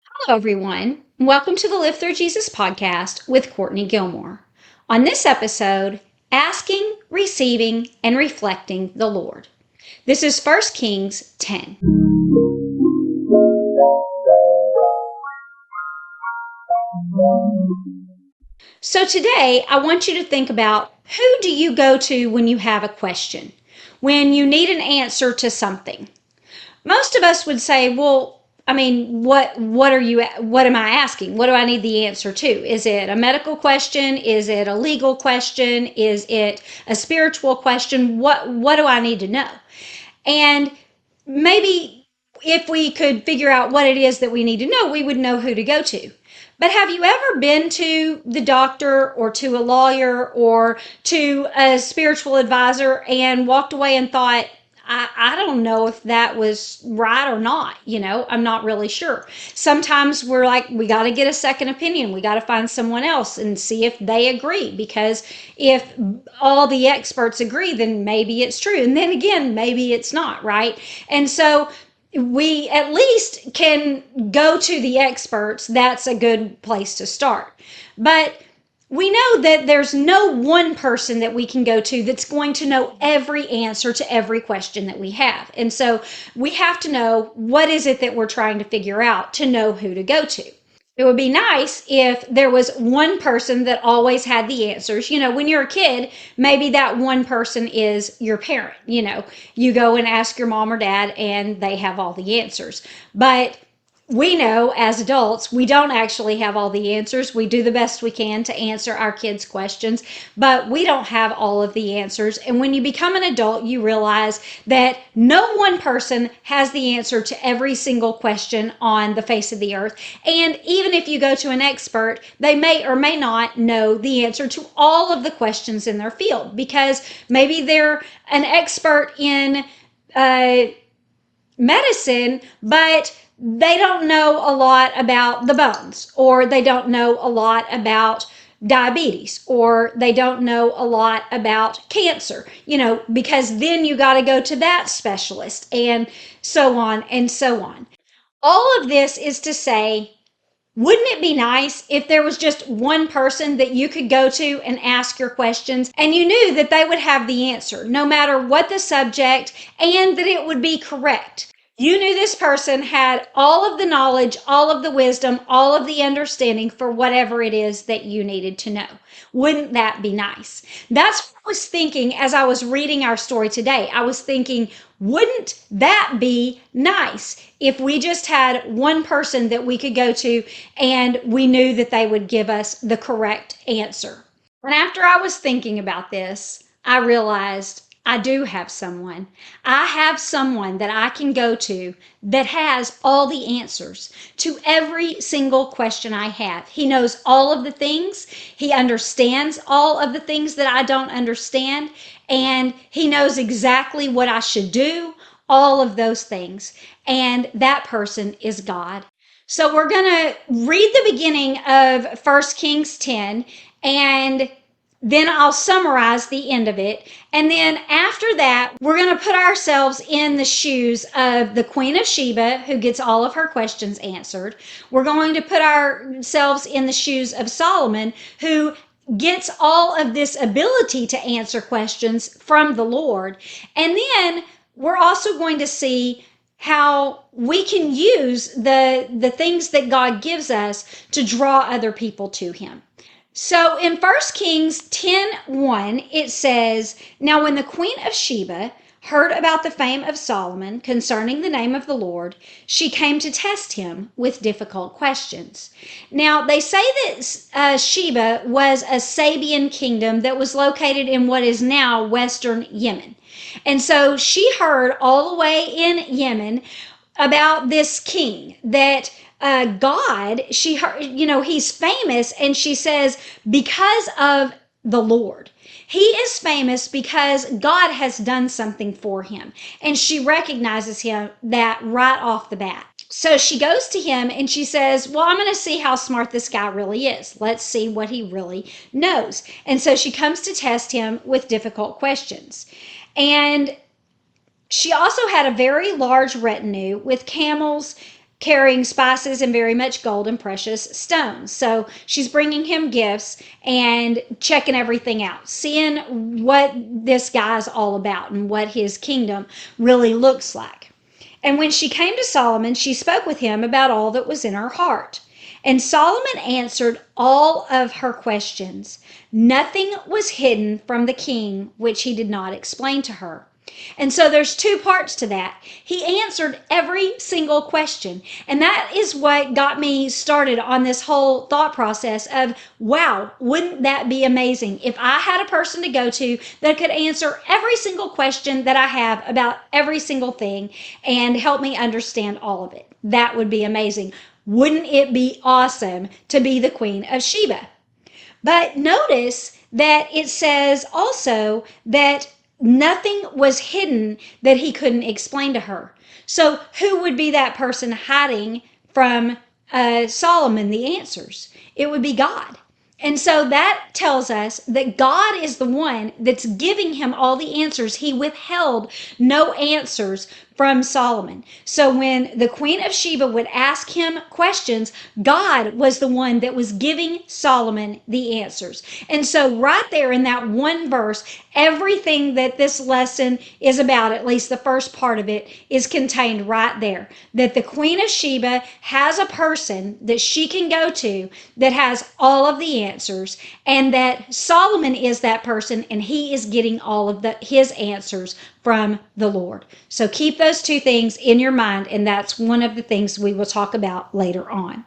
Hello, everyone. Welcome to the Live Through Jesus podcast with Courtney Gilmore. On this episode, asking, receiving, and reflecting the Lord. This is 1 Kings 10. So today, I want you to think about who do you go to when you have a question, when you need an answer to something. Most of us would say, well, what am I asking? What do I need the answer to? Is it a medical question? Is it a legal question? Is it a spiritual question? What do I need to know? And maybe if we could figure out what it is that we need to know, we would know who to go to. But have you ever been to the doctor or to a lawyer or to a spiritual advisor and walked away and thought, I don't know if that was right or not. I'm not really sure. Sometimes we're like, we got to get a second opinion. We got to find someone else and see if they agree. Because if all the experts agree, then maybe it's true. And then again, maybe it's not, right? And so we at least can go to the experts. That's a good place to start. But we know that there's no one person that we can go to that's going to know every answer to every question that we have. And so we have to know what is it that we're trying to figure out to know who to go to. It would be nice if there was one person that always had the answers. When you're a kid, maybe that one person is your parent. You go and ask your mom or dad and they have all the answers. But we know as adults, we don't actually have all the answers. We do the best we can to answer our kids' questions, but we don't have all of the answers. And when you become an adult, you realize that no one person has the answer to every single question on the face of the earth. And even if you go to an expert, they may or may not know the answer to all of the questions in their field because maybe they're an expert in medicine, but they don't know a lot about the bones, or they don't know a lot about diabetes, or they don't know a lot about cancer, because then you got to go to that specialist, and so on and so on. All of this is to say, wouldn't it be nice if there was just one person that you could go to and ask your questions and you knew that they would have the answer, no matter what the subject, and that it would be correct? You knew this person had all of the knowledge, all of the wisdom, all of the understanding for whatever it is that you needed to know. Wouldn't that be nice? That's what I was thinking as I was reading our story today. I was thinking, wouldn't that be nice if we just had one person that we could go to and we knew that they would give us the correct answer? And after I was thinking about this, I realized I do have someone. I have someone that I can go to that has all the answers to every single question I have. He knows all of the things. He understands all of the things that I don't understand. And he knows exactly what I should do, all of those things. And that person is God. So we're going to read the beginning of 1 Kings 10, and then I'll summarize the end of it. And then after that, we're going to put ourselves in the shoes of the Queen of Sheba, who gets all of her questions answered. We're going to put ourselves in the shoes of Solomon, who gets all of this ability to answer questions from the Lord. And then we're also going to see how we can use the things that God gives us to draw other people to him. So in 1 Kings 10:1, it says, "Now when the Queen of Sheba heard about the fame of Solomon concerning the name of the Lord, she came to test him with difficult questions." Now, they say that Sheba was a Sabian kingdom that was located in what is now Western Yemen. And so she heard all the way in Yemen about this king that God, she heard, he's famous, and she says, because of the Lord. He is famous because God has done something for him. And she recognizes him that right off the bat. So she goes to him and she says, well, I'm going to see how smart this guy really is. Let's see what he really knows. And so she comes to test him with difficult questions. And she also had a very large retinue with camels carrying spices and very much gold and precious stones. So she's bringing him gifts and checking everything out, seeing what this guy's all about and what his kingdom really looks like. And when she came to Solomon, she spoke with him about all that was in her heart. And Solomon answered all of her questions. Nothing was hidden from the king which he did not explain to her. And so there's two parts to that. He answered every single question. And that is what got me started on this whole thought process of, wow, wouldn't that be amazing if I had a person to go to that could answer every single question that I have about every single thing and help me understand all of it? That would be amazing. Wouldn't it be awesome to be the Queen of Sheba? But notice that it says also that nothing was hidden that he couldn't explain to her. So, who would be that person hiding from Solomon the answers? It would be God. And so that tells us that God is the one that's giving him all the answers. He withheld no answers from Solomon. So when the Queen of Sheba would ask him questions, God was the one that was giving Solomon the answers. And so right there in that one verse, everything that this lesson is about, at least the first part of it, is contained right there. That the Queen of Sheba has a person that she can go to that has all of the answers, and that Solomon is that person, and he is getting all of his answers from the Lord. So keep those two things in your mind, and that's one of the things we will talk about later on.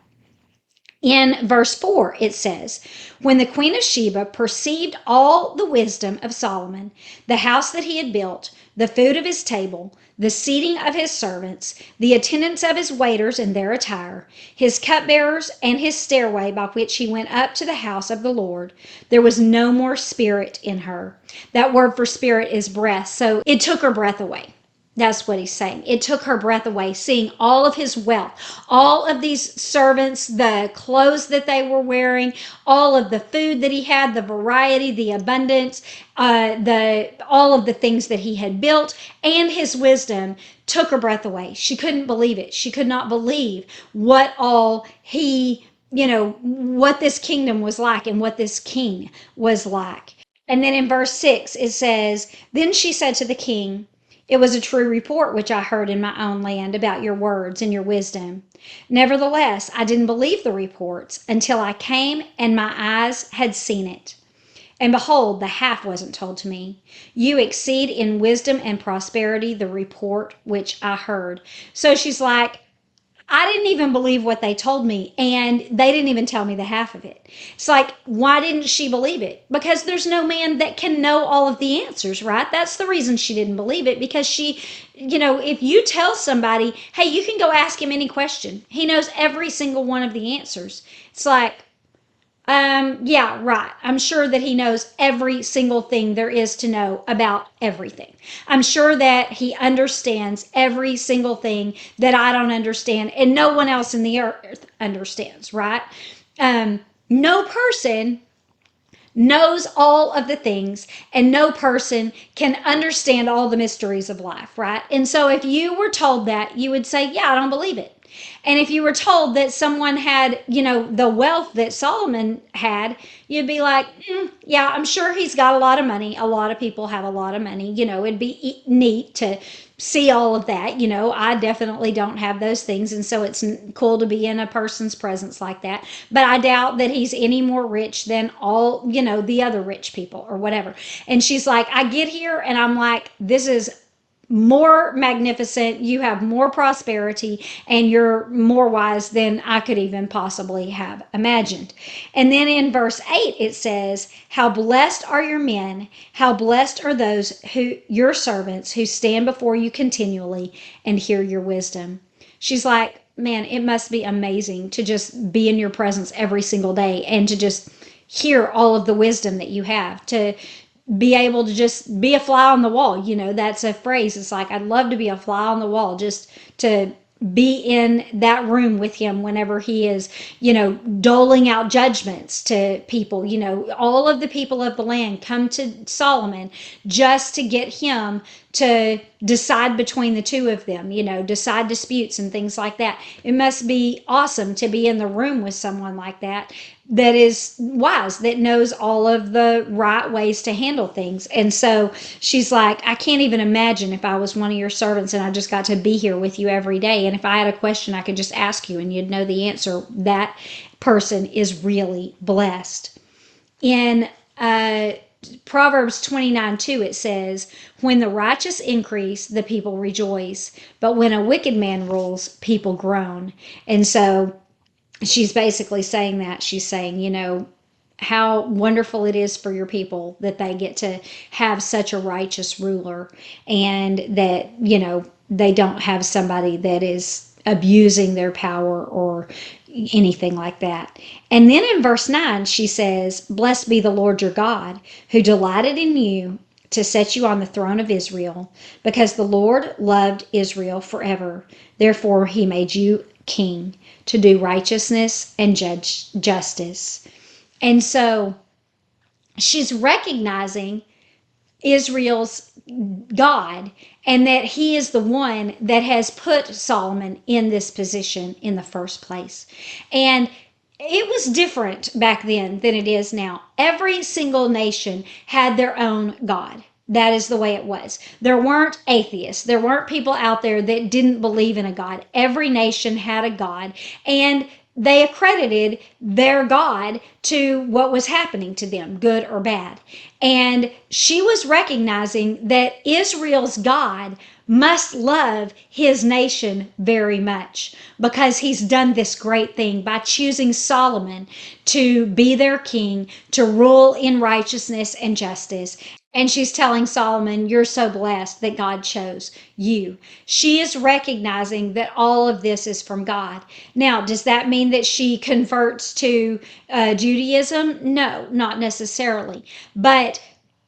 In verse 4, it says, when the Queen of Sheba perceived all the wisdom of Solomon, the house that he had built, the food of his table, the seating of his servants, the attendance of his waiters in their attire, his cupbearers, and his stairway by which he went up to the house of the Lord, there was no more spirit in her. That word for spirit is breath, so it took her breath away. That's what he's saying. It took her breath away, seeing all of his wealth, all of these servants, the clothes that they were wearing, all of the food that he had, the variety, the abundance, all of the things that he had built, and his wisdom took her breath away. She couldn't believe it. She could not believe what all what this kingdom was like and what this king was like. And then in verse 6, it says, then she said to the king, it was a true report which I heard in my own land about your words and your wisdom. Nevertheless, I didn't believe the reports until I came and my eyes had seen it. And behold, the half wasn't told to me. You exceed in wisdom and prosperity the report which I heard. So she's like, I didn't even believe what they told me, and they didn't even tell me the half of it. It's like, why didn't she believe it? Because there's no man that can know all of the answers, right? That's the reason she didn't believe it, because she, if you tell somebody, hey, you can go ask him any question, he knows every single one of the answers. It's like, yeah, right. I'm sure that he knows every single thing there is to know about everything. I'm sure that he understands every single thing that I don't understand and no one else in the earth understands, right? No person knows all of the things, and no person can understand all the mysteries of life, right? And so if you were told that, you would say, yeah, I don't believe it. And if you were told that someone had, the wealth that Solomon had, you'd be like, yeah, I'm sure he's got a lot of money. A lot of people have a lot of money. It'd be neat to see all of that. I definitely don't have those things. And so it's cool to be in a person's presence like that. But I doubt that he's any more rich than all, the other rich people or whatever. And she's like, I get here and I'm like, this is more magnificent, you have more prosperity, and you're more wise than I could even possibly have imagined. And then in verse 8 it says, how blessed are your men, how blessed are those your servants who stand before you continually and hear your wisdom. She's like, man, it must be amazing to just be in your presence every single day and to just hear all of the wisdom that you have, to be able to just be a fly on the wall. That's a phrase. It's like, I'd love to be a fly on the wall, just to be in that room with him whenever he is, doling out judgments to people. All of the people of the land come to Solomon just to get him to decide between the two of them, decide disputes and things like that. It must be awesome to be in the room with someone like that, that is wise, that knows all of the right ways to handle things. And so she's like, I can't even imagine if I was one of your servants and I just got to be here with you every day. And if I had a question, I could just ask you and you'd know the answer. That person is really blessed. In Proverbs 29:2, it says, when the righteous increase, the people rejoice. But when a wicked man rules, people groan. And so she's basically saying that. She's saying, how wonderful it is for your people that they get to have such a righteous ruler, and that, they don't have somebody that is abusing their power or anything like that. And then in verse 9, she says, blessed be the Lord your God, who delighted in you to set you on the throne of Israel, because the Lord loved Israel forever. Therefore, he made you king to do righteousness and judge justice. And so she's recognizing Israel's God, and that he is the one that has put Solomon in this position in the first place. And it was different back then than it is now. Every single nation had their own God. That is the way it was. There weren't atheists. There weren't people out there that didn't believe in a God. Every nation had a God, and they accredited their God to what was happening to them, good or bad. And she was recognizing that Israel's God must love his nation very much, because he's done this great thing by choosing Solomon to be their king, to rule in righteousness and justice. And she's telling Solomon, you're so blessed that God chose you. She is recognizing that all of this is from God. Now, does that mean that she converts to Judaism? No, not necessarily. But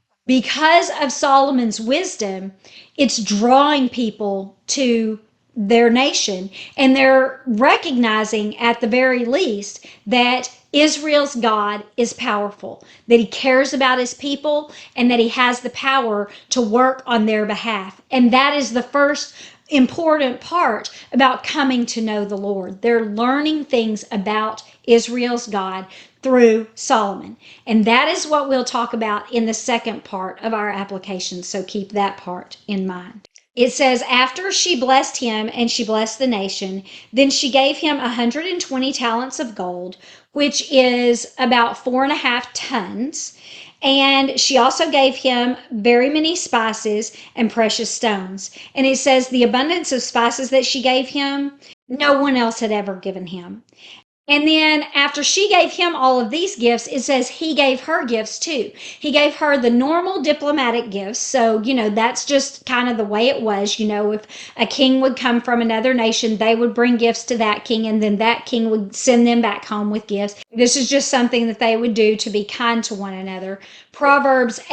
because of Solomon's wisdom, it's drawing people to their nation, and they're recognizing at the very least that Israel's God is powerful, that he cares about his people, and that he has the power to work on their behalf. And that is the first important part about coming to know the Lord. They're learning things about Israel's God through Solomon. And that is what we'll talk about in the second part of our application. So keep that part in mind. It says, after she blessed him and she blessed the nation, then she gave him 120 talents of gold, which is about 4.5 tons. And she also gave him very many spices and precious stones. And it says the abundance of spices that she gave him, no one else had ever given him. And then after she gave him all of these gifts, it says he gave her gifts too. He gave her the normal diplomatic gifts. So, that's just kind of the way it was. If a king would come from another nation, they would bring gifts to that king, and then that king would send them back home with gifts. This is just something that they would do to be kind to one another. Proverbs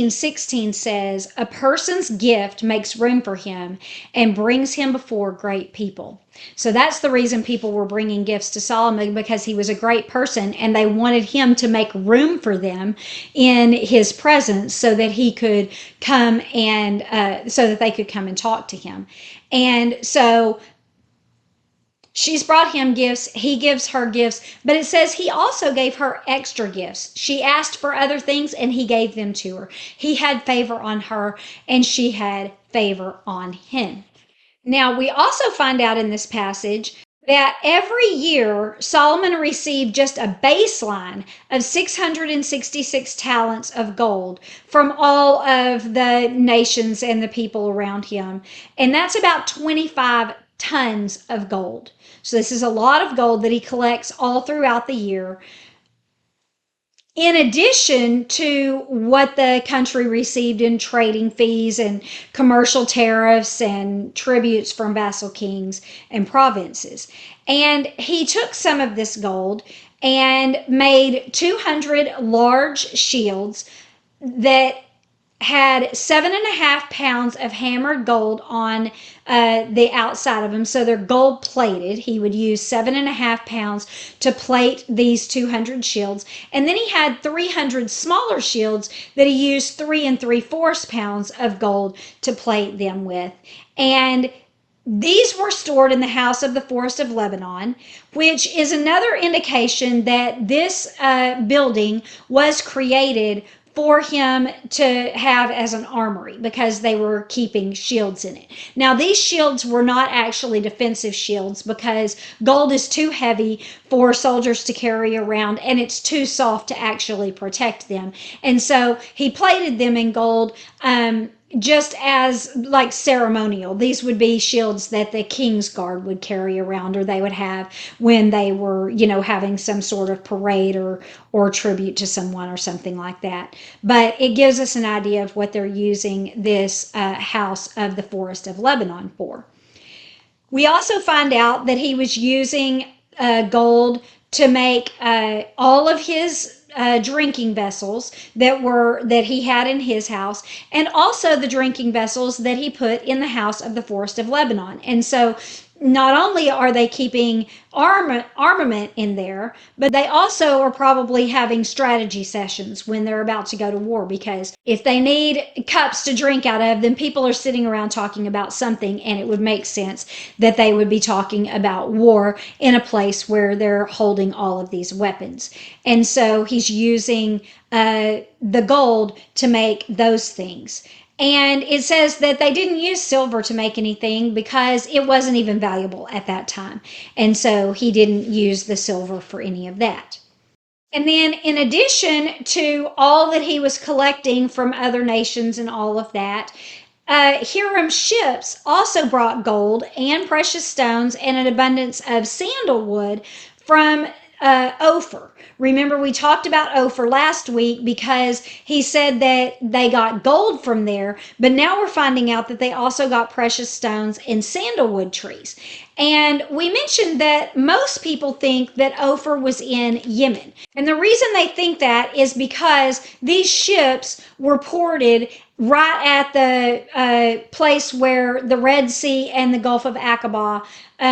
18:16 says, a person's gift makes room for him and brings him before great people. So that's the reason people were bringing gifts to Solomon, because he was a great person and they wanted him to make room for them in his presence so that he could come and so that they could come and talk to him. And so she's brought him gifts. He gives her gifts, but it says he also gave her extra gifts. She asked for other things and he gave them to her. He had favor on her and she had favor on him. Now, we also find out in this passage that every year Solomon received just a baseline of 666 talents of gold from all of the nations and the people around him. And that's about 25 tons of gold. So this is a lot of gold that he collects all throughout the year, in addition to what the country received in trading fees and commercial tariffs and tributes from vassal kings and provinces. And he took some of this gold and made 200 large shields that had 7.5 pounds of hammered gold on the outside of them. So they're gold plated. He would use 7.5 pounds to plate these 200 shields. And then he had 300 smaller shields that he used 3 3/4 pounds of gold to plate them with. And these were stored in the house of the Forest of Lebanon, which is another indication that this building was created for him to have as an armory because they were keeping shields in it. Now, these shields were not actually defensive shields because gold is too heavy for soldiers to carry around and it's too soft to actually protect them. And so he plated them in gold. Just as like ceremonial. These would be shields that the King's Guard would carry around or they would have when they were, having some sort of parade or tribute to someone or something like that. But it gives us an idea of what they're using this house of the Forest of Lebanon for. We also find out that he was using gold to make all of his drinking vessels that he had in his house, and also the drinking vessels that he put in the house of the Forest of Lebanon. And so not only are they keeping armament in there, but they also are probably having strategy sessions when they're about to go to war, because if they need cups to drink out of, then people are sitting around talking about something, and it would make sense that they would be talking about war in a place where they're holding all of these weapons. And so he's using the gold to make those things. And it says that they didn't use silver to make anything because it wasn't even valuable at that time. And so he didn't use the silver for any of that. And then, in addition to all that he was collecting from other nations and all of that, Hiram's ships also brought gold and precious stones and an abundance of sandalwood from Ophir. Remember, we talked about Ophir last week because he said that they got gold from there, but now we're finding out that they also got precious stones and sandalwood trees. And we mentioned that most people think that Ophir was in Yemen. And the reason they think that is because these ships were ported right at the place where the Red Sea and the Gulf of Aqaba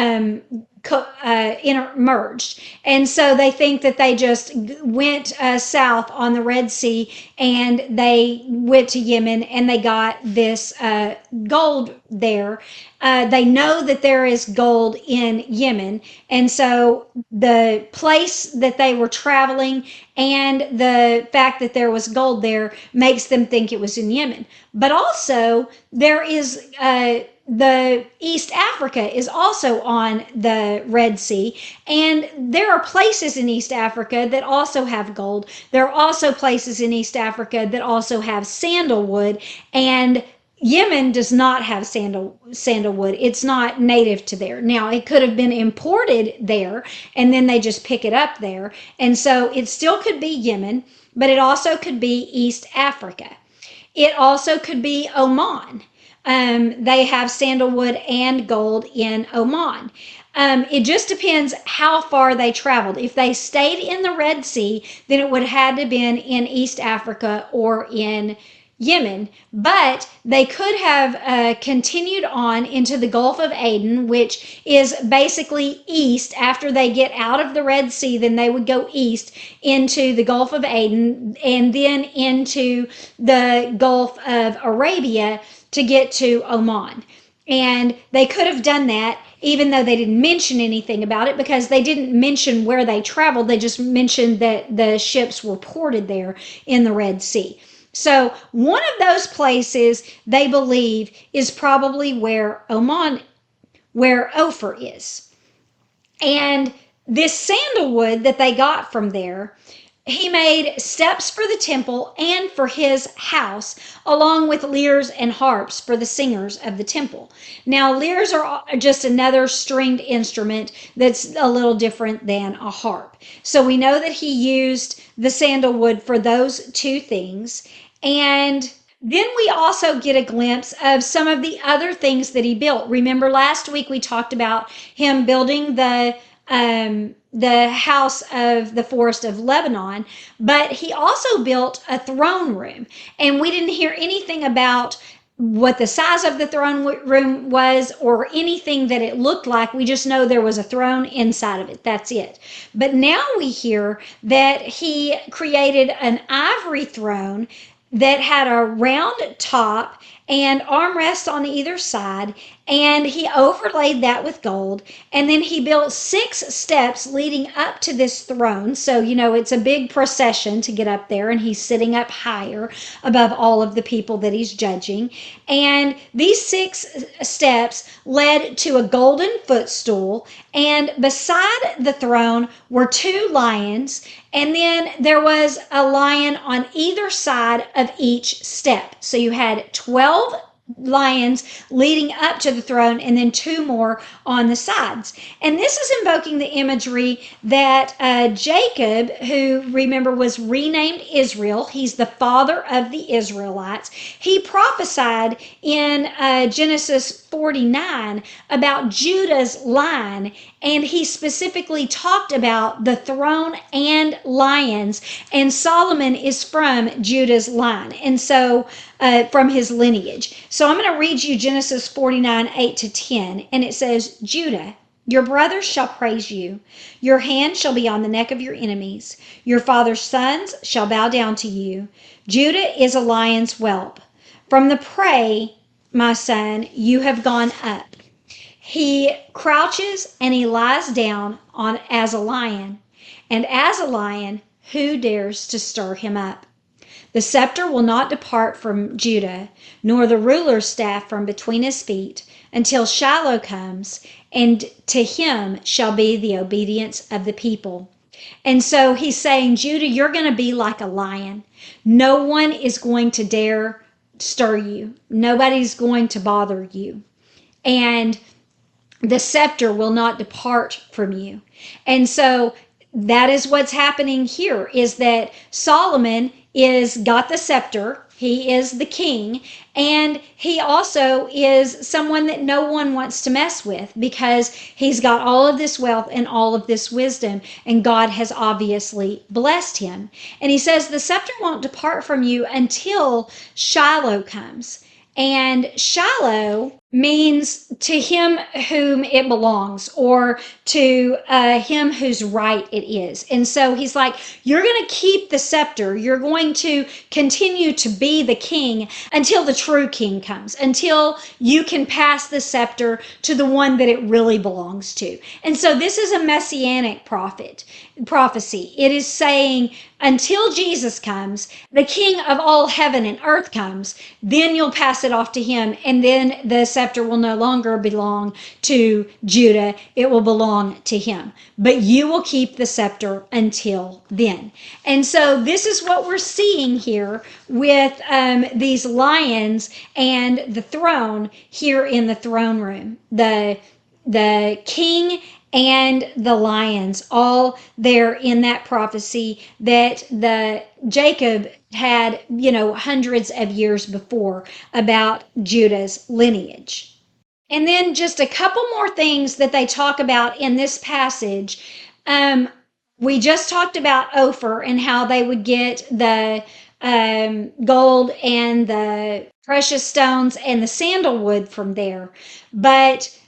merged. And so they think that they just went south on the Red Sea and they went to Yemen and they got this gold there. They know that there is gold in Yemen. And so the place that they were traveling and the fact that there was gold there makes them think it was in Yemen. But also, there is the East Africa is also on the Red Sea, and there are places in East Africa that also have gold. There are also places in East Africa that also have sandalwood, and Yemen does not have sandalwood. It's not native to there. Now, it could have been imported there, and then they just pick it up there. And so it still could be Yemen, but it also could be East Africa. It also could be Oman. They have sandalwood and gold in Oman. It just depends how far they traveled. If they stayed in the Red Sea, then it would have had to been in East Africa or in Yemen, but they could have continued on into the Gulf of Aden, which is basically east. After they get out of the Red Sea, then they would go east into the Gulf of Aden and then into the Gulf of Arabia to get to Oman. And they could have done that even though they didn't mention anything about it, because they didn't mention where they traveled. They just mentioned that the ships were ported there in the Red Sea. So one of those places they believe is probably where Ophir is. And this sandalwood that they got from there, he made steps for the temple and for his house, along with lyres and harps for the singers of the temple. Now, lyres are just another stringed instrument that's a little different than a harp. So we know that he used the sandalwood for those two things. And then we also get a glimpse of some of the other things that he built. Remember last week we talked about him building the the house of the forest of Lebanon, but he also built a throne room. And we didn't hear anything about what the size of the throne room was or anything that it looked like. We just know there was a throne inside of it. That's it. But now we hear that he created an ivory throne that had a round top and armrests on either side, and he overlaid that with gold. And then he built 6 steps leading up to this throne. So, it's a big procession to get up there, and he's sitting up higher above all of the people that he's judging. And these 6 steps led to a golden footstool, and beside the throne were 2 lions, and then there was a lion on either side of each step. So you had 12 lions leading up to the throne, and then 2 more on the sides. And this is invoking the imagery that Jacob, who remember was renamed Israel, he's the father of the Israelites, he prophesied in Genesis 49 about Judah's line, and he specifically talked about the throne and lions, and Solomon is from Judah's line, and so from his lineage. So I'm going to read you Genesis 49, 8-10, and it says, Judah, your brothers shall praise you. Your hand shall be on the neck of your enemies. Your father's sons shall bow down to you. Judah is a lion's whelp. From the prey, my son, you have gone up. He crouches and he lies down on as a lion. And as a lion, who dares to stir him up? The scepter will not depart from Judah, nor the ruler's staff from between his feet, until Shiloh comes, and to him shall be the obedience of the people. And so he's saying, Judah, you're going to be like a lion. No one is going to dare stir you. Nobody's going to bother you. And the scepter will not depart from you. And so that is what's happening here, is that Solomon is got the scepter. He is the king, and he also is someone that no one wants to mess with because he's got all of this wealth and all of this wisdom, and God has obviously blessed him. And he says the scepter won't depart from you until Shiloh comes. And Shiloh means to him whom it belongs, or to him whose right it is. And so he's like, you're going to keep the scepter. You're going to continue to be the king until the true king comes, until you can pass the scepter to the one that it really belongs to. And so this is a messianic prophecy. It is saying, until Jesus comes, the king of all heaven and earth comes, then you'll pass it off to him, and then the scepter will no longer belong to Judah. It will belong to him. But you will keep the scepter until then. And so this is what we're seeing here with these lions and the throne here in the throne room. The king and the lions, all there in that prophecy that the Jacob had, hundreds of years before about Judah's lineage. And then just a couple more things that they talk about in this passage. We just talked about Ophir and how they would get the gold and the precious stones and the sandalwood from there. But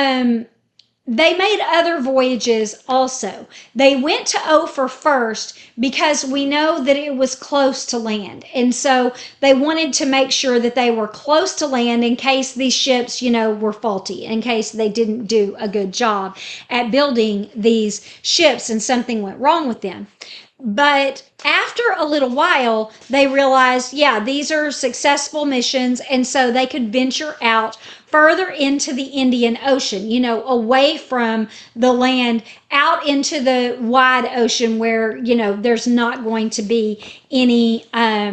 they made other voyages also. They went to Ophir first because we know that it was close to land. And so they wanted to make sure that they were close to land in case these ships, were faulty, in case they didn't do a good job at building these ships and something went wrong with them. But after a little while, they realized, these are successful missions, and so they could venture out further into the Indian Ocean, away from the land, out into the wide ocean where, there's not going to be any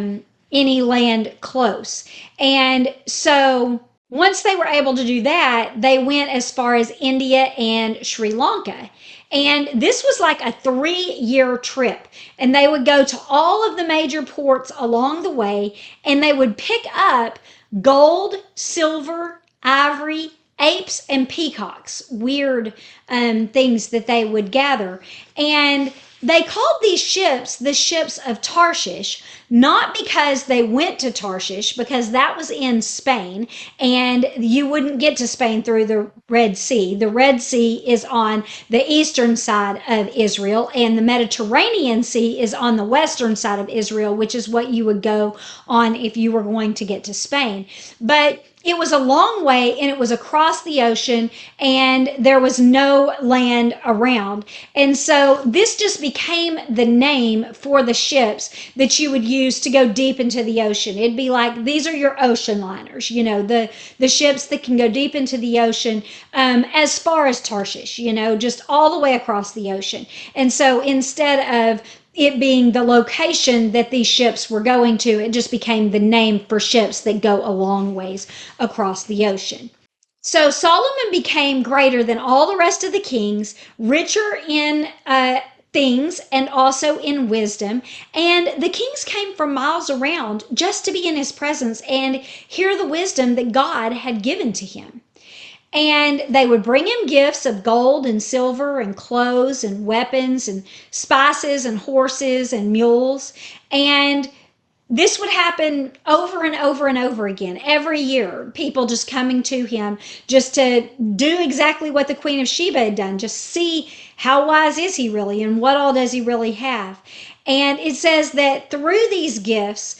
land close. And so once they were able to do that, they went as far as India and Sri Lanka. And this was like a 3-year trip. And they would go to all of the major ports along the way, and they would pick up gold, silver, ivory, apes and peacocks, weird things that they would gather. And they called these ships the ships of Tarshish, not because they went to Tarshish, because that was in Spain, and you wouldn't get to Spain through the Red Sea. The Red Sea is on the eastern side of Israel, and the Mediterranean Sea is on the western side of Israel, which is what you would go on if you were going to get to Spain. But it was a long way, and it was across the ocean, and there was no land around. And so this just became the name for the ships that you would use to go deep into the ocean. It'd be like, these are your ocean liners, the ships that can go deep into the ocean, as far as Tarshish, just all the way across the ocean. And so instead of it being the location that these ships were going to, it just became the name for ships that go a long ways across the ocean. So Solomon became greater than all the rest of the kings, richer in things and also in wisdom. And the kings came from miles around just to be in his presence and hear the wisdom that God had given to him. And they would bring him gifts of gold and silver and clothes and weapons and spices and horses and mules. And this would happen over and over and over again every year. People just coming to him just to do exactly what the Queen of Sheba had done, just see how wise is he really and what all does he really have. And it says that through these gifts,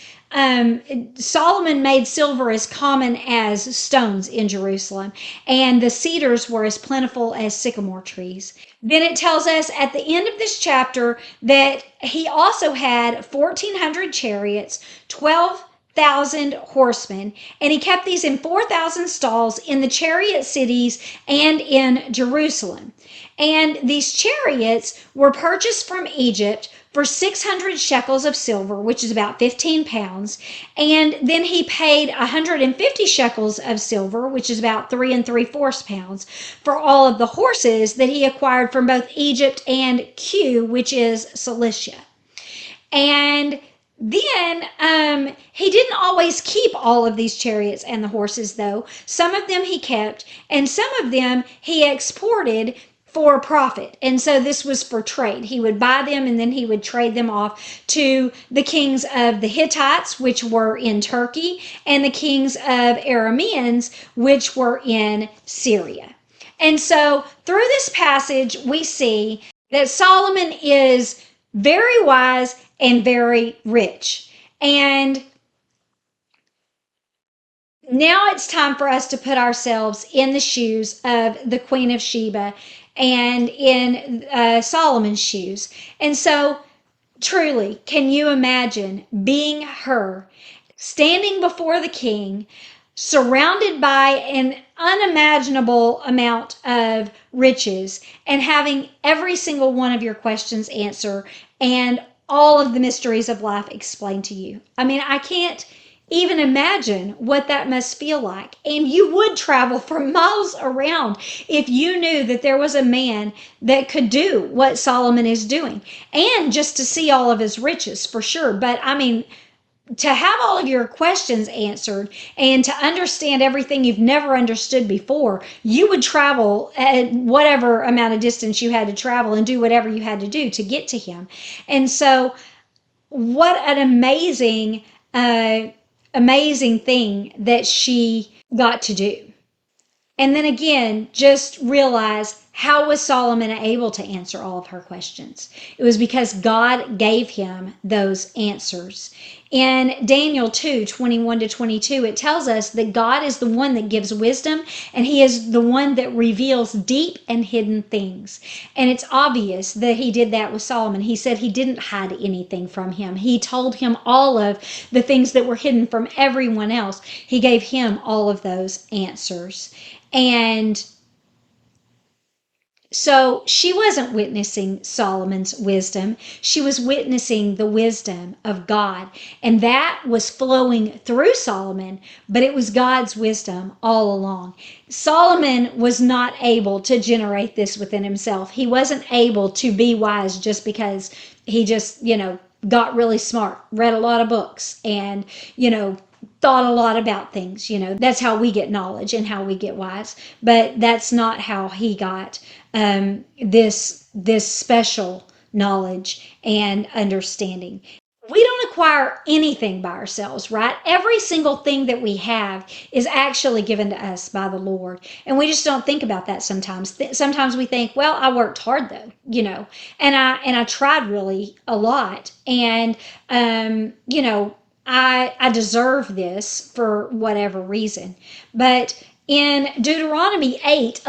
Solomon made silver as common as stones in Jerusalem, and the cedars were as plentiful as sycamore trees. Then it tells us at the end of this chapter that he also had 1,400 chariots, 12,000 horsemen, and he kept these in 4,000 stalls in the chariot cities and in Jerusalem. And these chariots were purchased from Egypt for 600 shekels of silver, which is about 15 pounds. And then he paid 150 shekels of silver, which is about 3 3/4 pounds, for all of the horses that he acquired from both Egypt and Q, which is Cilicia. And then he didn't always keep all of these chariots and the horses, though. Some of them he kept, and some of them he exported for profit. And so this was for trade. He would buy them and then he would trade them off to the kings of the Hittites, which were in Turkey, and the kings of Arameans, which were in Syria. And so through this passage, we see that Solomon is very wise and very rich. And now it's time for us to put ourselves in the shoes of the Queen of Sheba and in Solomon's shoes. And so, truly, can you imagine being her, standing before the king, surrounded by an unimaginable amount of riches, and having every single one of your questions answered and all of the mysteries of life explained to you? I mean, I can't even imagine what that must feel like. And you would travel for miles around if you knew that there was a man that could do what Solomon is doing, and just to see all of his riches for sure. But I mean, to have all of your questions answered and to understand everything you've never understood before, you would travel at whatever amount of distance you had to travel and do whatever you had to do to get to him. And so, what an amazing thing that she got to do. And then again, just realize, how was Solomon able to answer all of her questions? It was because God gave him those answers. In Daniel 2:21-22, it tells us that God is the one that gives wisdom, and he is the one that reveals deep and hidden things. And it's obvious that he did that with Solomon. He said he didn't hide anything from him. He told him all of the things that were hidden from everyone else. He gave him all of those answers. And so she wasn't witnessing Solomon's wisdom. She was witnessing the wisdom of God. And that was flowing through Solomon, but it was God's wisdom all along. Solomon was not able to generate this within himself. He wasn't able to be wise just because he just, got really smart, read a lot of books, and, thought a lot about things. That's how we get knowledge and how we get wise. But that's not how he got this special knowledge and understanding. We don't acquire anything by ourselves, right? Every single thing that we have is actually given to us by the Lord. And we just don't think about that sometimes. Sometimes we think, well, I worked hard though, and I tried really a lot. And I deserve this for whatever reason. But in Deuteronomy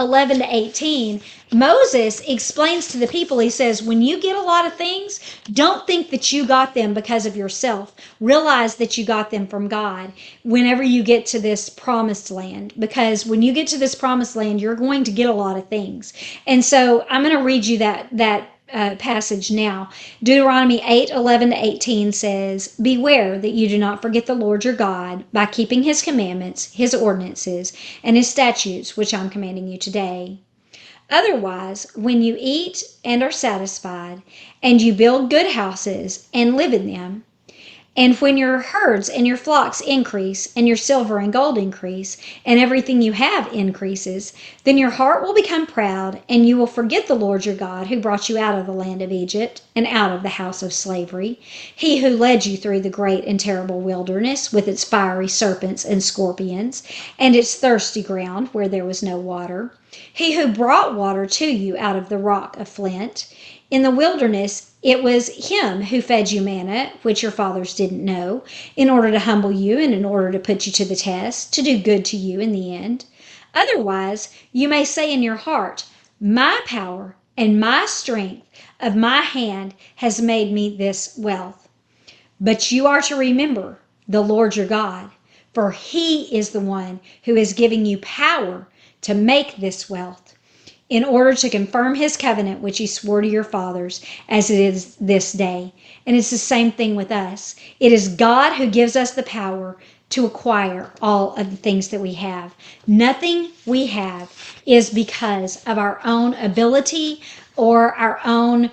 8:11-18, Moses explains to the people, he says, when you get a lot of things, don't think that you got them because of yourself. Realize that you got them from God whenever you get to this promised land. Because when you get to this promised land, you're going to get a lot of things. And so I'm going to read you that passage now. Deuteronomy 8:11-18 says, beware that you do not forget the Lord your God by keeping his commandments, his ordinances, and his statutes, which I'm commanding you today. Otherwise, when you eat and are satisfied, and you build good houses and live in them, and when your herds and your flocks increase, and your silver and gold increase, and everything you have increases, then your heart will become proud, and you will forget the Lord your God, who brought you out of the land of Egypt and out of the house of slavery, he who led you through the great and terrible wilderness with its fiery serpents and scorpions, and its thirsty ground where there was no water, he who brought water to you out of the rock of flint. In the wilderness, it was him who fed you manna, which your fathers didn't know, in order to humble you and in order to put you to the test, to do good to you in the end. Otherwise, you may say in your heart, my power and my strength of my hand has made me this wealth. But you are to remember the Lord your God, for he is the one who is giving you power to make this wealth, in order to confirm his covenant which he swore to your fathers, as it is this day. And it's the same thing with us. It is God who gives us the power to acquire all of the things that we have. Nothing we have is because of our own ability or our own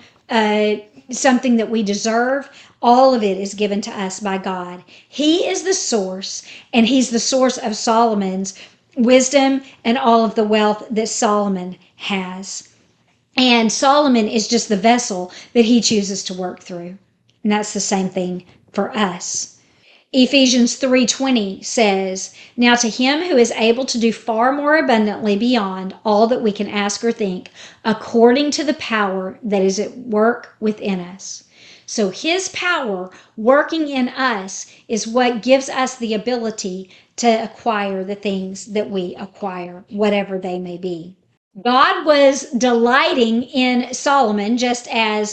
something that we deserve. All of it is given to us by God. He is the source, and he's the source of Solomon's wisdom and all of the wealth that Solomon has. And Solomon is just the vessel that he chooses to work through. And that's the same thing for us. Ephesians 3:20 says, now to him who is able to do far more abundantly beyond all that we can ask or think, according to the power that is at work within us. So his power working in us is what gives us the ability to acquire the things that we acquire, whatever they may be. God was delighting in Solomon, just as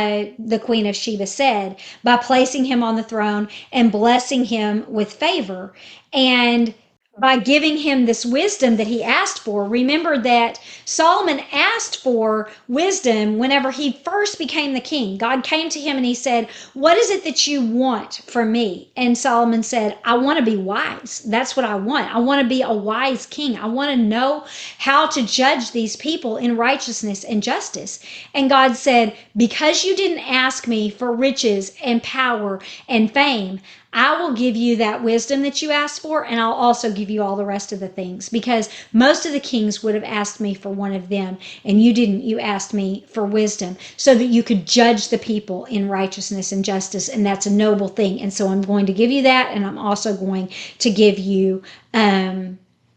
the Queen of Sheba said, by placing him on the throne and blessing him with favor. And by giving him this wisdom that he asked for. Remember that Solomon asked for wisdom whenever he first became the king. God came to him and he said, what is it that you want from me? And Solomon said, I want to be wise. That's what I want. I want to be a wise king. I want to know how to judge these people in righteousness and justice. And God said, because you didn't ask me for riches and power and fame, I will give you that wisdom that you asked for, and I'll also give you all the rest of the things, because most of the kings would have asked me for one of them, and you didn't. You asked me for wisdom so that you could judge the people in righteousness and justice, and that's a noble thing. And so I'm going to give you that, and I'm also going to give you the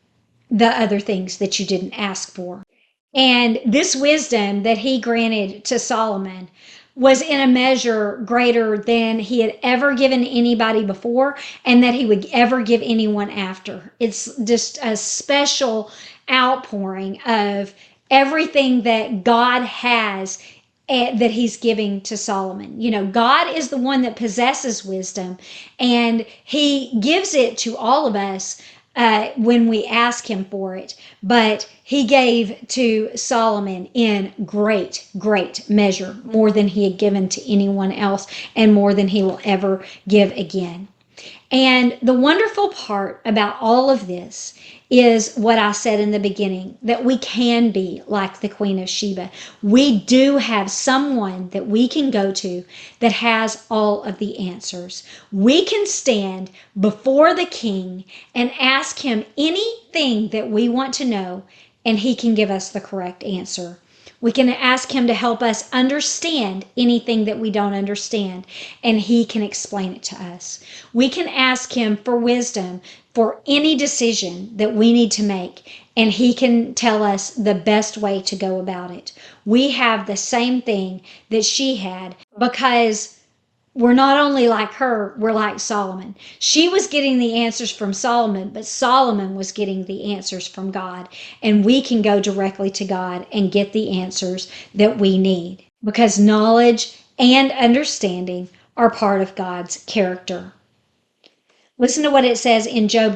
other things that you didn't ask for. And this wisdom that he granted to Solomon was in a measure greater than he had ever given anybody before, and that he would ever give anyone after. It's just a special outpouring of everything that God has that he's giving to Solomon. God is the one that possesses wisdom, and he gives it to all of us when we ask him for it. But he gave to Solomon in great, great measure, more than he had given to anyone else, and more than he will ever give again. And the wonderful part about all of this is what I said in the beginning, that we can be like the Queen of Sheba. We do have someone that we can go to that has all of the answers. We can stand before the king and ask him anything that we want to know, and he can give us the correct answer. We can ask him to help us understand anything that we don't understand, and he can explain it to us. We can ask him for wisdom for any decision that we need to make, and he can tell us the best way to go about it. We have the same thing that she had, because we're not only like her, we're like Solomon. She was getting the answers from Solomon, but Solomon was getting the answers from God. And we can go directly to God and get the answers that we need, because knowledge and understanding are part of God's character. Listen to what it says in Job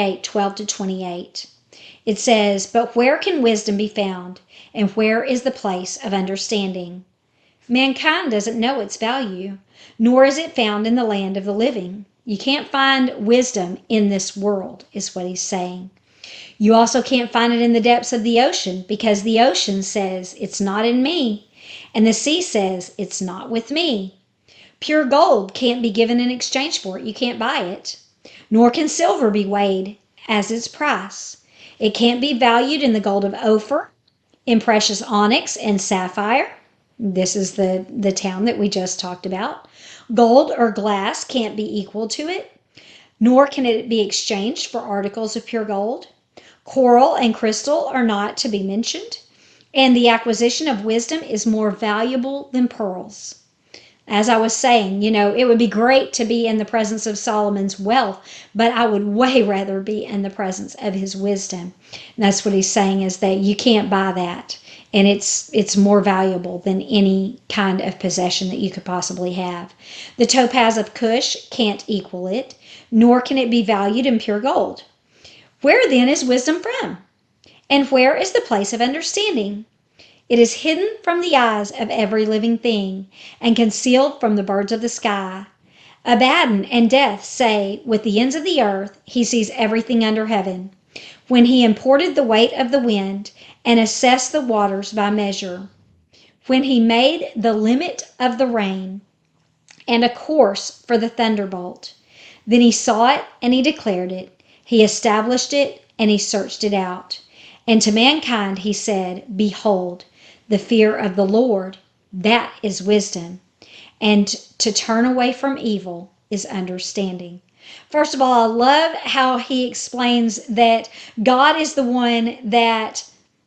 28:12-28. It says, "But where can wisdom be found? And where is the place of understanding? Mankind doesn't know its value, nor is it found in the land of the living." You can't find wisdom in this world, is what he's saying. You also can't find it in the depths of the ocean, because the ocean says, "It's not in me," and the sea says, "It's not with me." Pure gold can't be given in exchange for it. You can't buy it. Nor can silver be weighed as its price. It can't be valued in the gold of Ophir, in precious onyx and sapphire. This is the town that we just talked about. Gold or glass can't be equal to it, nor can it be exchanged for articles of pure gold. Coral and crystal are not to be mentioned, and the acquisition of wisdom is more valuable than pearls. As I was saying, it would be great to be in the presence of Solomon's wealth, but I would way rather be in the presence of his wisdom. And that's what he's saying, is that you can't buy that. And it's more valuable than any kind of possession that you could possibly have. The topaz of Cush can't equal it, nor can it be valued in pure gold. Where then is wisdom from? And where is the place of understanding? It is hidden from the eyes of every living thing, and concealed from the birds of the sky. Abaddon and Death say, with the ends of the earth, he sees everything under heaven. When he imported the weight of the wind, and assessed the waters by measure. When he made the limit of the rain, and a course for the thunderbolt. Then he saw it, and he declared it. He established it, and he searched it out. And to mankind he said, Behold, the fear of the Lord, that is wisdom, and to turn away from evil is understanding. First of all, I love how he explains that God is the one that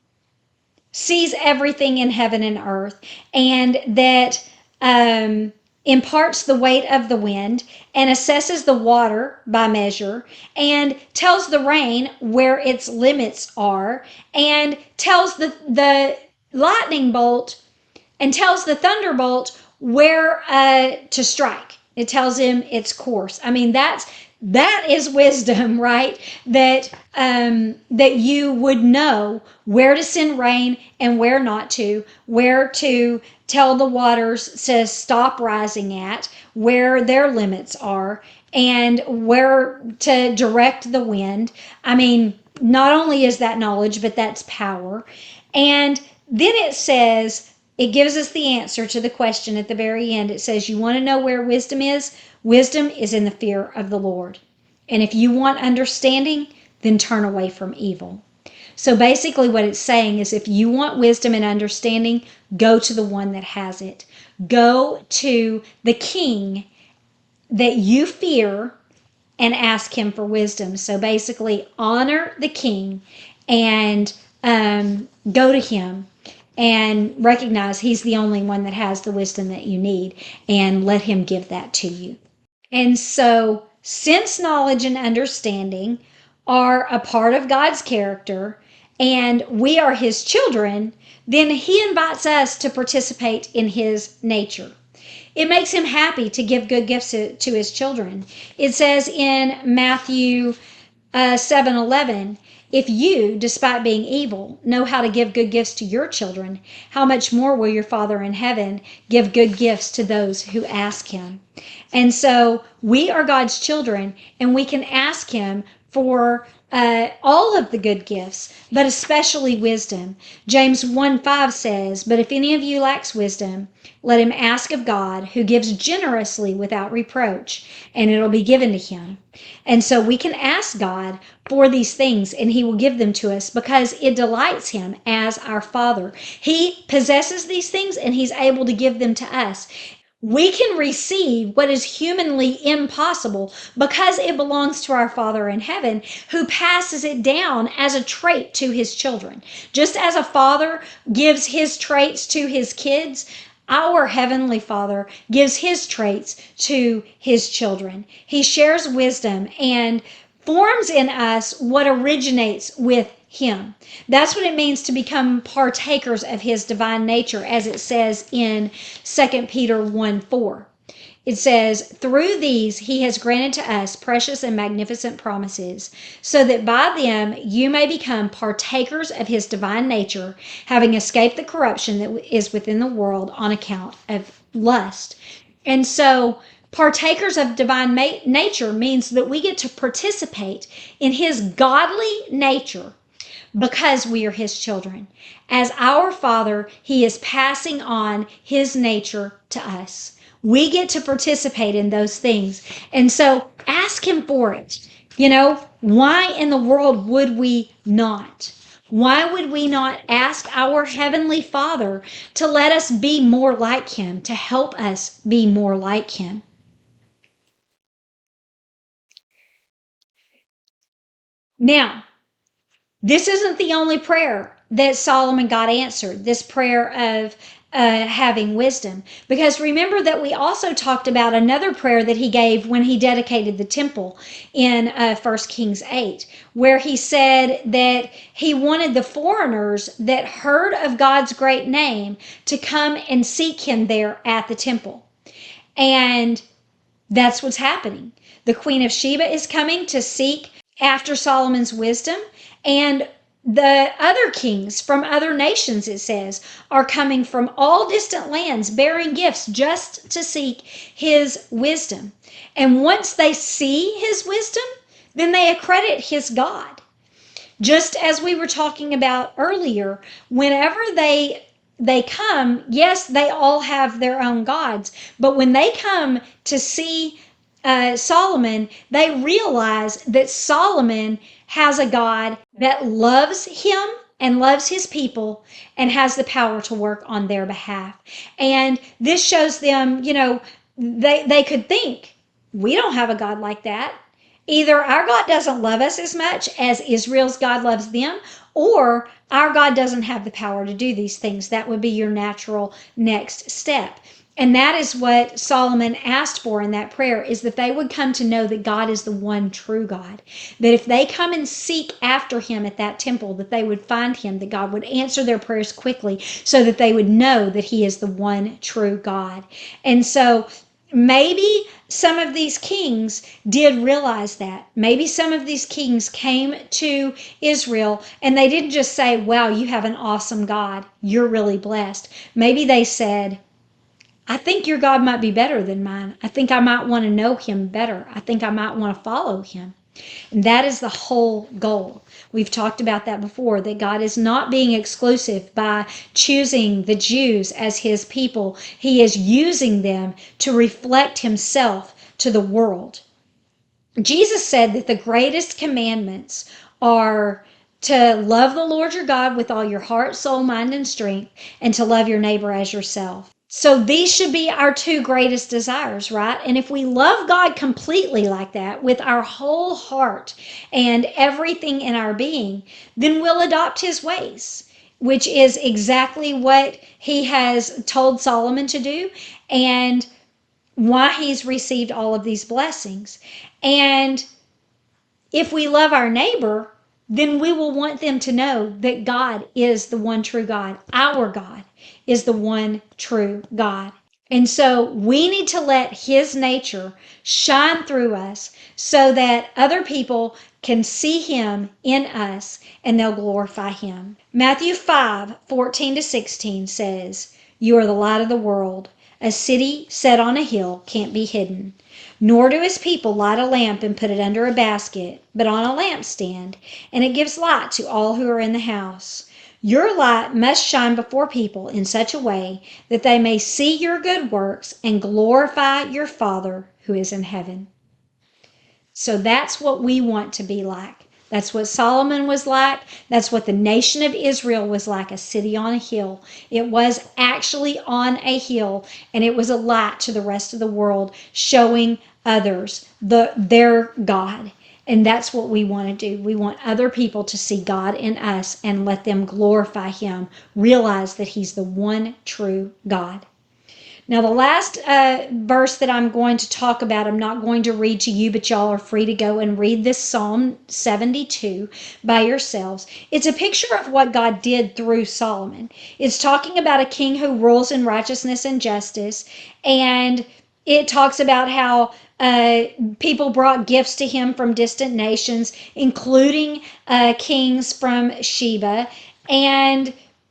sees everything in heaven and earth, and that imparts the weight of the wind, and assesses the water by measure, and tells the rain where its limits are, and tells the lightning bolt and tells the thunderbolt where to strike. It tells him its course. I mean, that is wisdom, right? That you would know where to send rain and where not to, where to tell the waters to stop rising at, where their limits are, and where to direct the wind. I mean, not only is that knowledge, but that's power. And then it gives us the answer to the question at the very end. It says, you want to know where wisdom is? Wisdom is in the fear of the Lord. And if you want understanding, then turn away from evil. So basically what it's saying is, if you want wisdom and understanding, go to the one that has it. Go to the king that you fear and ask him for wisdom. So basically honor the king and go to him and recognize he's the only one that has the wisdom that you need, and let him give that to you. And so, since knowledge and understanding are a part of God's character, and we are his children, then he invites us to participate in his nature. It makes him happy to give good gifts to his children. It says in Matthew 7:11, If you, despite being evil, know how to give good gifts to your children, how much more will your Father in heaven give good gifts to those who ask him? And so we are God's children, and we can ask him for all of the good gifts, but especially wisdom. James 1:5 says, "But if any of you lacks wisdom, let him ask of God, who gives generously without reproach, and it'll be given to him." And so we can ask God for these things, and he will give them to us because it delights him as our Father. He possesses these things, and he's able to give them to us. We can receive what is humanly impossible because it belongs to our Father in heaven, who passes it down as a trait to his children. Just as a father gives his traits to his kids, our Heavenly Father gives his traits to his children. He shares wisdom and forms in us what originates with him. That's what it means to become partakers of his divine nature, as it says in 2 Peter 1:4. It says, "Through these he has granted to us precious and magnificent promises, so that by them you may become partakers of his divine nature, having escaped the corruption that is within the world on account of lust." And so, partakers of divine nature means that we get to participate in his godly nature because we are his children. As our Father, he is passing on his nature to us. We get to participate in those things. And so ask him for it. Why in the world would we not? Why would we not ask our Heavenly Father to let us be more like him, to help us be more like him? Now, this isn't the only prayer that Solomon got answered, this prayer of having wisdom. Because remember that we also talked about another prayer that he gave when he dedicated the temple in 1 Kings 8, where he said that he wanted the foreigners that heard of God's great name to come and seek him there at the temple. And that's what's happening. The Queen of Sheba is coming to seek after Solomon's wisdom, and the other kings from other nations, it says, are coming from all distant lands bearing gifts just to seek his wisdom. And once they see his wisdom, then they accredit his God. Just as we were talking about earlier, whenever they come, yes, they all have their own gods, but when they come to see Solomon, they realize that Solomon has a God that loves him and loves his people and has the power to work on their behalf. And this shows them, they could think, we don't have a God like that. Either our God doesn't love us as much as Israel's God loves them, or our God doesn't have the power to do these things. That would be your natural next step. And that is what Solomon asked for in that prayer, is that they would come to know that God is the one true God. That if they come and seek after him at that temple, that they would find him, that God would answer their prayers quickly so that they would know that he is the one true God. And so maybe some of these kings did realize that. Maybe some of these kings came to Israel and they didn't just say, wow, you have an awesome God. You're really blessed. Maybe they said, I think your God might be better than mine. I think I might want to know him better. I think I might want to follow him. And that is the whole goal. We've talked about that before, that God is not being exclusive by choosing the Jews as his people. He is using them to reflect himself to the world. Jesus said that the greatest commandments are to love the Lord your God with all your heart, soul, mind, and strength, and to love your neighbor as yourself. So these should be our two greatest desires, right? And if we love God completely like that, with our whole heart and everything in our being, then we'll adopt his ways, which is exactly what he has told Solomon to do and why he's received all of these blessings. And if we love our neighbor, then we will want them to know that God is the one true God. Our God is the one true God. And so we need to let his nature shine through us so that other people can see him in us and they'll glorify him. Matthew 5:14-16 says, "You are the light of the world. A city set on a hill can't be hidden. Nor do his people light a lamp and put it under a basket, but on a lampstand, and it gives light to all who are in the house. Your light must shine before people in such a way that they may see your good works and glorify your Father who is in heaven." So that's what we want to be like. That's what Solomon was like. That's what the nation of Israel was like, a city on a hill. It was actually on a hill, and it was a light to the rest of the world, showing others their God. And that's what we want to do. We want other people to see God in us and let them glorify him, realize that he's the one true God. Now, the last verse that I'm going to talk about, I'm not going to read to you, but y'all are free to go and read this Psalm 72 by yourselves. It's a picture of what God did through Solomon. It's talking about a king who rules in righteousness and justice, and it talks about how people brought gifts to him from distant nations, including kings from Sheba. And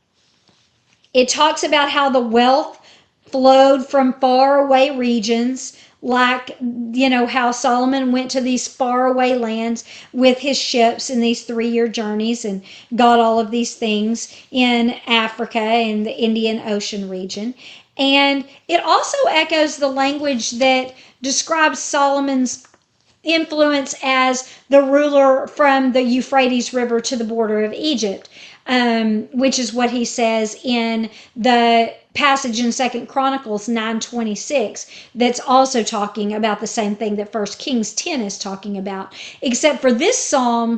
it talks about how the wealth flowed from faraway regions, like, how Solomon went to these faraway lands with his ships in these 3-year journeys and got all of these things in Africa and the Indian Ocean region. And it also echoes the language that describes Solomon's influence as the ruler from the Euphrates River to the border of Egypt, which is what he says in the passage in 2 Chronicles 9:26 that's also talking about the same thing that 1 Kings 10 is talking about, except for this psalm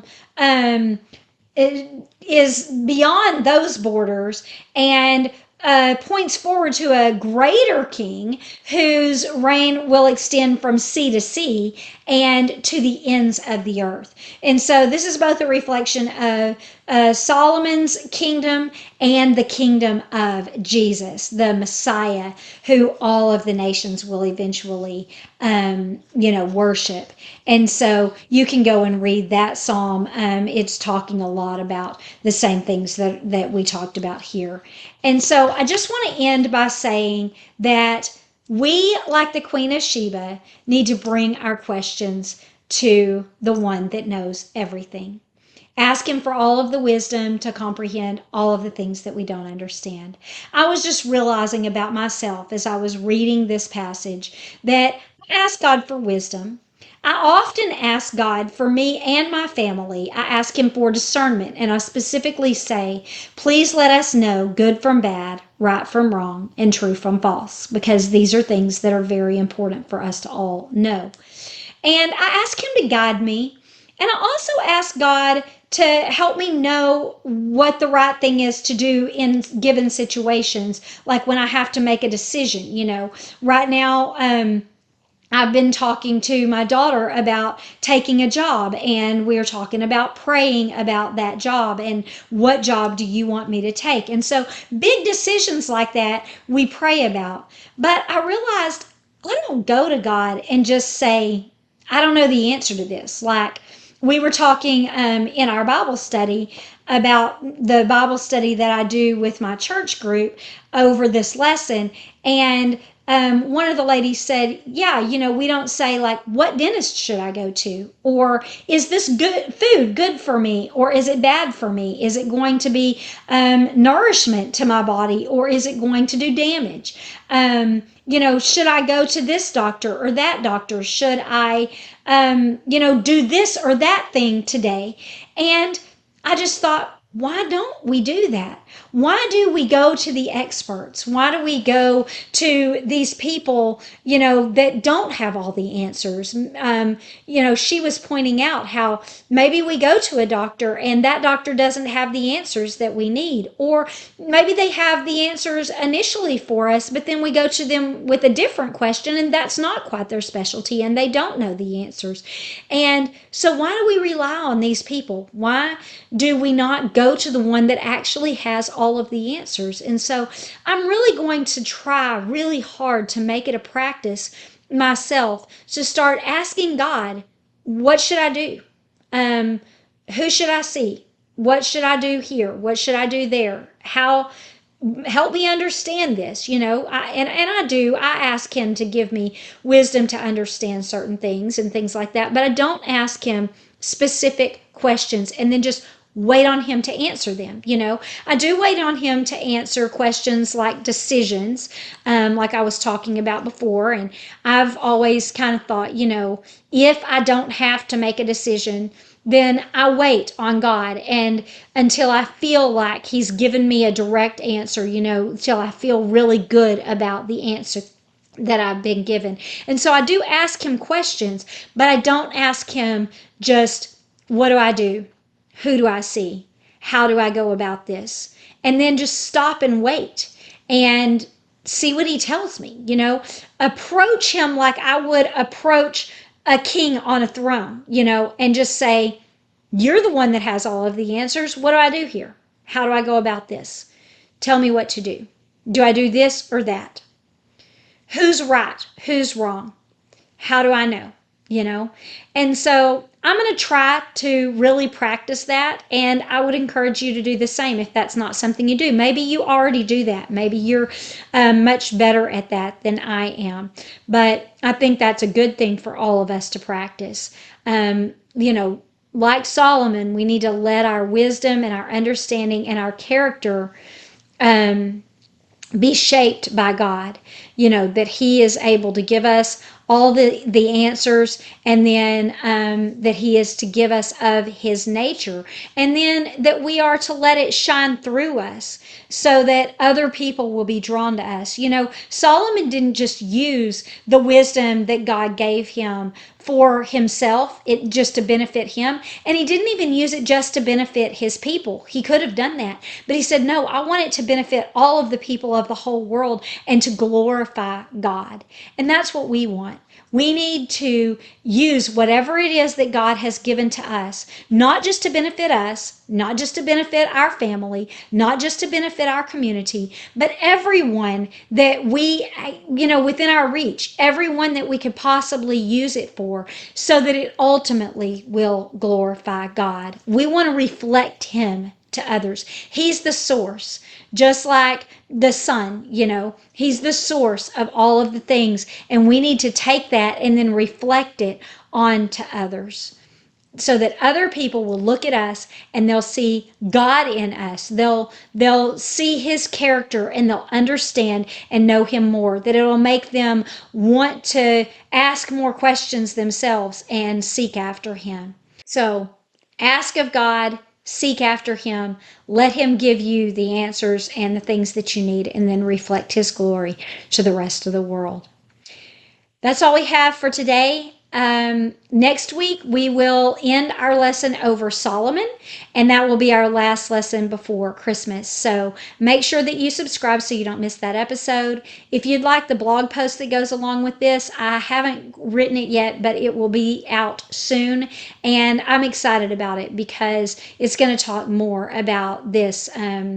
it is beyond those borders and points forward to a greater king whose reign will extend from sea to sea and to the ends of the earth. And so this is both a reflection of Solomon's kingdom and the kingdom of Jesus, the Messiah, who all of the nations will eventually, worship. And so you can go and read that psalm. It's talking a lot about the same things that we talked about here. And so I just want to end by saying that we, like the Queen of Sheba, need to bring our questions to the one that knows everything. Ask him for all of the wisdom to comprehend all of the things that we don't understand. I was just realizing about myself as I was reading this passage that I ask God for wisdom. I often ask God for me and my family. I ask him for discernment, and I specifically say, please let us know good from bad, right from wrong, and true from false, because these are things that are very important for us to all know. And I ask him to guide me. And I also ask God to help me know what the right thing is to do in given situations, like when I have to make a decision. Right now, I've been talking to my daughter about taking a job, and we're talking about praying about that job and what job do you want me to take. And so big decisions like that we pray about. But I realized I don't go to God and just say, I don't know the answer to this. Like, we were talking in our Bible study about the Bible study that I do with my church group over this lesson. And one of the ladies said, yeah, we don't say, like, what dentist should I go to? Or is this good food good for me? Or is it bad for me? Is it going to be nourishment to my body? Or is it going to do damage? Should I go to this doctor or that doctor? Should I, do this or that thing today? And I just thought, why don't we do that? Why do we go to the experts? Why do we go to these people, that don't have all the answers? She was pointing out how maybe we go to a doctor and that doctor doesn't have the answers that we need. Or maybe they have the answers initially for us, but then we go to them with a different question and that's not quite their specialty and they don't know the answers. And so why do we rely on these people? Why do we not go go to the one that actually has all of the answers. And so I'm really going to try really hard to make it a practice myself to start asking God, what should I do? Who should I see? What should I do here? What should I do there? How help me understand this, I ask him to give me wisdom to understand certain things and things like that, but I don't ask him specific questions and then just wait on him to answer them. I do wait on him to answer questions like decisions, like I was talking about before. And I've always kind of thought, if I don't have to make a decision, then I wait on God and until I feel like he's given me a direct answer, till I feel really good about the answer that I've been given. And so I do ask him questions, but I don't ask him just, what do I do? Who do I see? How do I go about this? And then just stop and wait and see what he tells me. Approach him like I would approach a king on a throne, and just say, you're the one that has all of the answers. What do I do here? How do I go about this? Tell me what to do. Do I do this or that? Who's right? Who's wrong? How do I know? And so I'm going to try to really practice that. And I would encourage you to do the same if that's not something you do. Maybe you already do that. Maybe you're much better at that than I am. But I think that's a good thing for all of us to practice. Like Solomon, we need to let our wisdom and our understanding and our character be shaped by God, that he is able to give us all the answers, and then that he is to give us of his nature, and then that we are to let it shine through us so that other people will be drawn to us. Solomon didn't just use the wisdom that God gave him for himself, it just to benefit him, and he didn't even use it just to benefit his people. He could have done that, but he said, no, I want it to benefit all of the people of the whole world and to glorify God. And that's what we want. We need to use whatever it is that God has given to us, not just to benefit us, not just to benefit our family, not just to benefit our community, but everyone that we, within our reach, everyone that we could possibly use it for, so that it ultimately will glorify God. We want to reflect him to others. He's the source, just like the sun, he's the source of all of the things. And we need to take that and then reflect it on to others so that other people will look at us and they'll see God in us. They'll see his character and they'll understand and know him more, that it'll make them want to ask more questions themselves and seek after him. So ask of God, seek after him, let him give you the answers and the things that you need, and then reflect his glory to the rest of the world. That's all we have for today. Next week, we will end our lesson over Solomon, and that will be our last lesson before Christmas. So make sure that you subscribe so you don't miss that episode. If you'd like the blog post that goes along with this, I haven't written it yet, but it will be out soon, and I'm excited about it because it's going to talk more about this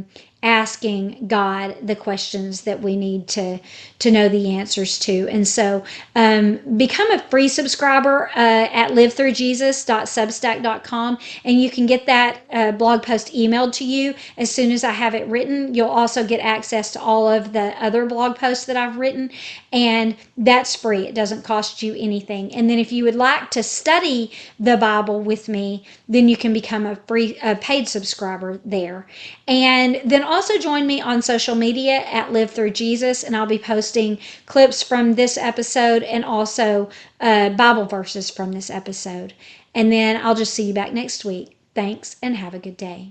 asking God the questions that we need to know the answers to. And so become a free subscriber at livethroughjesus.substack.com, and you can get that blog post emailed to you as soon as I have it written. You'll also get access to all of the other blog posts that I've written, and that's free. It doesn't cost you anything. And then if you would like to study the Bible with me, then you can become a paid subscriber there. And then also join me on social media at Live Through Jesus, and I'll be posting clips from this episode and also Bible verses from this episode. And then I'll just see you back next week. Thanks, and have a good day.